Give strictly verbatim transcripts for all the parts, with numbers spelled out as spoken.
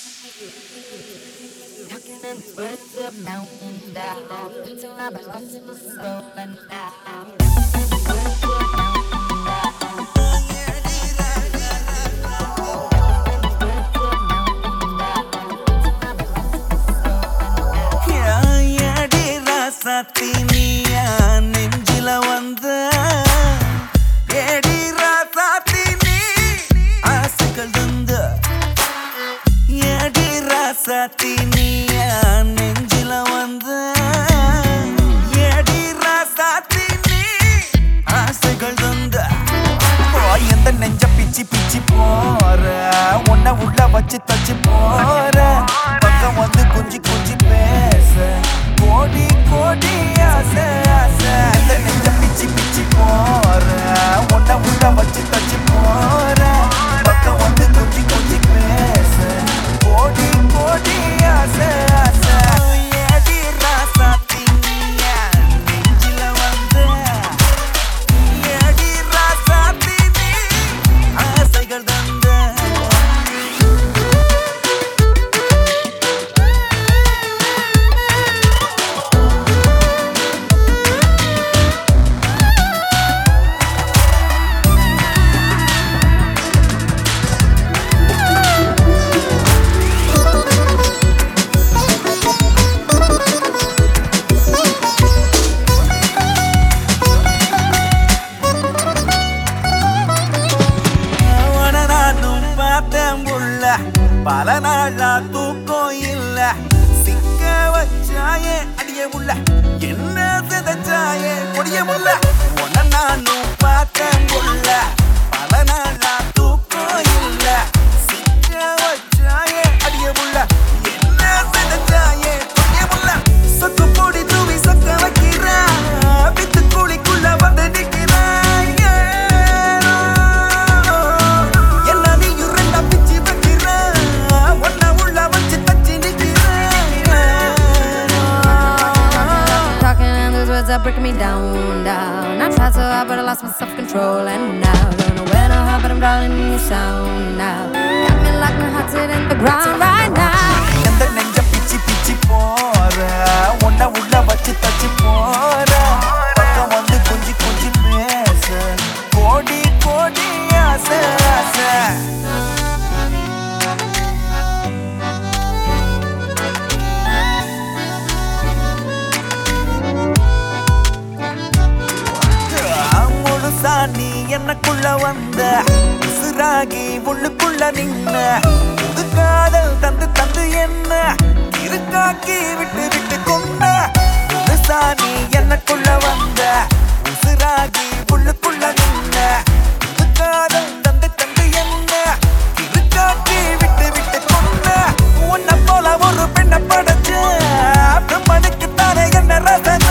Talking in these words of now and down. So I've been lost in the soul and down. Words of now and down. சாத்தினியா நெஞ்சில வந்த ஏடி ராசாத்தினி ஆசைகள் தந்த ஏடி ராசாத்தினியா நெஞ்சில வந்த ஏடி ராசாத்தினி ஆசைகள் தந்த எந்த நெஞ்ச பிச்சி பிச்சி போற உன்னை உள்ள வச்சு தச்சு போற பக்கம் வந்து குஞ்சி குஞ்சி பேச கோடி கோடி ஆசை ஆசை அந்த நெஞ்ச பிச்சி பிச்சி போற உன்னை உள்ள வச்சு தச்சு போற பக்கம் வந்து குஞ்சி குஞ்சி பேச கோடி கோடி ஆசை ஆசை ஏடி ராசாத்தினியா நெஞ்சில வந்து ஏடி ராசாத்தினி ஆசைகள் தந்த பல நாளா தூக்கம் இல்ல சிக்க வச்சாயே அடிய முல்ல என்ன சிதைச்சாயே கொடிய முல்ல உன்ன நானும் பார்த்தேன் முல்ல பல நாளா தூக்கம் இல்ல சிக்க வச்சாயே அடிய முல்ல என்ன சிதைச்சாயே கொடிய முல்ல சொக்கு பொடி தூவி சொக்க வைக்கிறா வித்து கூலிக்குள்ள வந்து நிக்கிறா That breaking me down, down. I tried so hard, but I lost my self-control. And now, don't know where or how, but I'm drowning in your sound now. Got me like my heart's in the ground right now. எந்த நெஞ்ச பிச்சி பிச்சி போற உன்னை உள்ள வச்சு தச்சு போற பக்கம் வந்து குஞ்சி குஞ்சி பேச கோடி கோடி ஆசை ஆசை நீ என்னக்குள்ள வந்த உசுராகி உள்ளுக்குள்ள நின்ன புது காதல் தந்து தந்து என்ன இருக்காக்கி விட்டு விட்டு கொண்ட புதுசா நீ என்னக்குள்ள வந்த உசுராகி உள்ளுக்குள்ள நின்ன புது காதல் தந்து தந்து என்ன இருக்காக்கி விட்டு விட்டு கொண்ட உன்னை போல ஒரு பெண்ணை படைச்ச மனுக்கு தானே என்ன ரசனை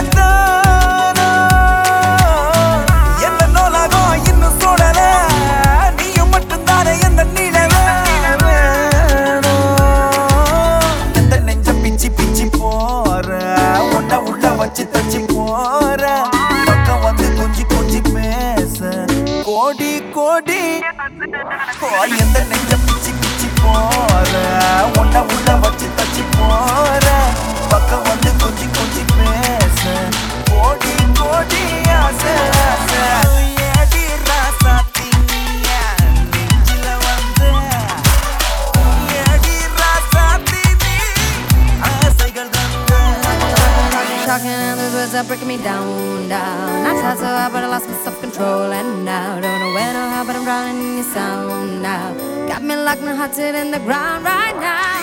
வச்சு தச்சு போற பக்கம் வந்து குஞ்சி குஞ்சி பேச கோடி கோடி எந்த நெஞ்ச பிச்சி பிச்சி போற உன்னை உள்ள வச்சு தச்சு போற பக்கம் வந்து குஞ்சி குஞ்சி பேச கோடி கோடி ஆசை ஆசை ஏடி ராசாத்தினியா நெஞ்சில வந்து ஏடி ராசாத்தினி ஆசைகள் தந்த Talking and those words are breaking me down, down. I tried so hard, but I lost my self-control. And now, don't know when or how, but I'm drowning in your sound now. Got me like my heart's in the ground right now.